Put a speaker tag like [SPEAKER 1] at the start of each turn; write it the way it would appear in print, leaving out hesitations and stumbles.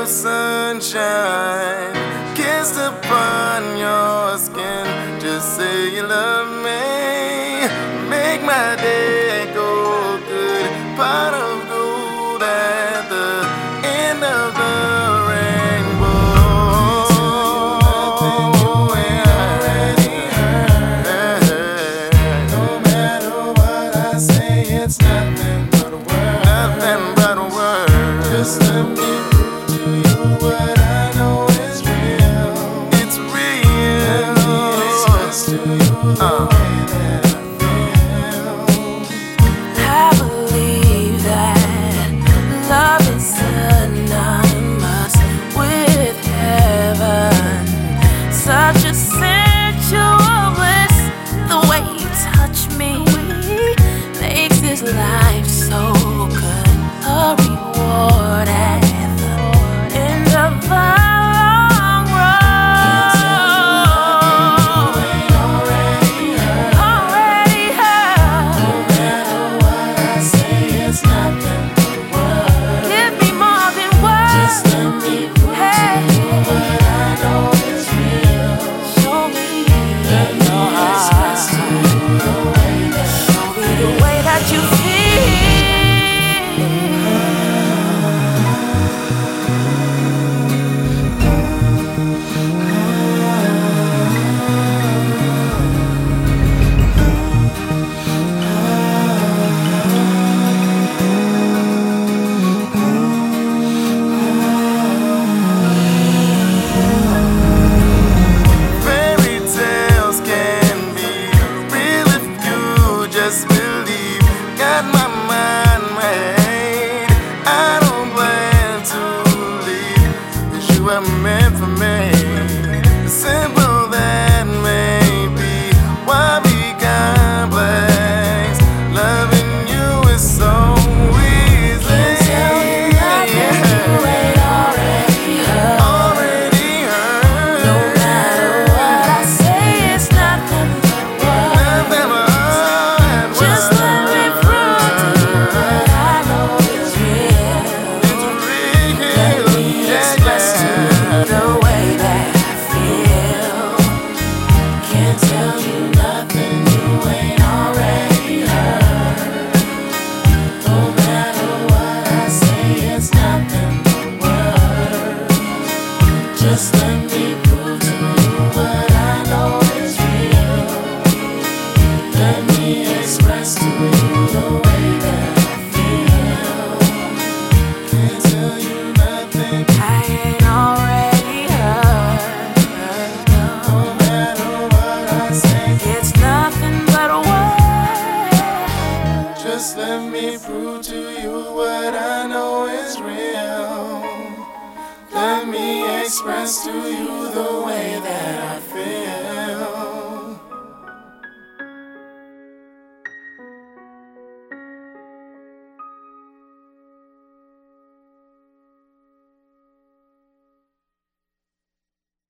[SPEAKER 1] sunshine kissed upon your skin. Just say you love me, make my day go good. Pot of gold at the end of the rainbow. No matter what I say, it's nothing but a word. Nothing but a word. Just let me prove to you what I know is real. It's real. Let me express to you the way that
[SPEAKER 2] I believe that love is synonymous with heaven. Such a sensual bliss. The way you touch me makes this life so good. A reward at the end of the long road. Already heard. No matter what I say, it's nothing but words. Give me more than words. Just let me prove to you what I know is real. Show me. Let me express to you the way that show me the way that you feel.
[SPEAKER 1] Fairy tales can be real if you just believe. Got my mind made, I don't plan to leave, 'cause you are meant for me. Simple that may be, why be complex? Loving you is so easy.
[SPEAKER 2] Already heard.
[SPEAKER 1] Already heard.
[SPEAKER 2] No matter what I say, it's nothing but words.
[SPEAKER 1] Nothing but
[SPEAKER 2] Just let me prove to you what I know is real.
[SPEAKER 1] it's real.
[SPEAKER 2] Let me express to you the way that I feel. Can't tell you nothing you ain't already heard. No matter what I say, it's nothing but words. Just let me prove to you what I know is real. Let me express to you the way that I feel.
[SPEAKER 1] Can't tell you nothing.
[SPEAKER 2] I ain't already heard.
[SPEAKER 1] No matter what I say,
[SPEAKER 2] It's nothing but a word.
[SPEAKER 1] just let me prove to you what I know is real. Let me express to you the way that I feel.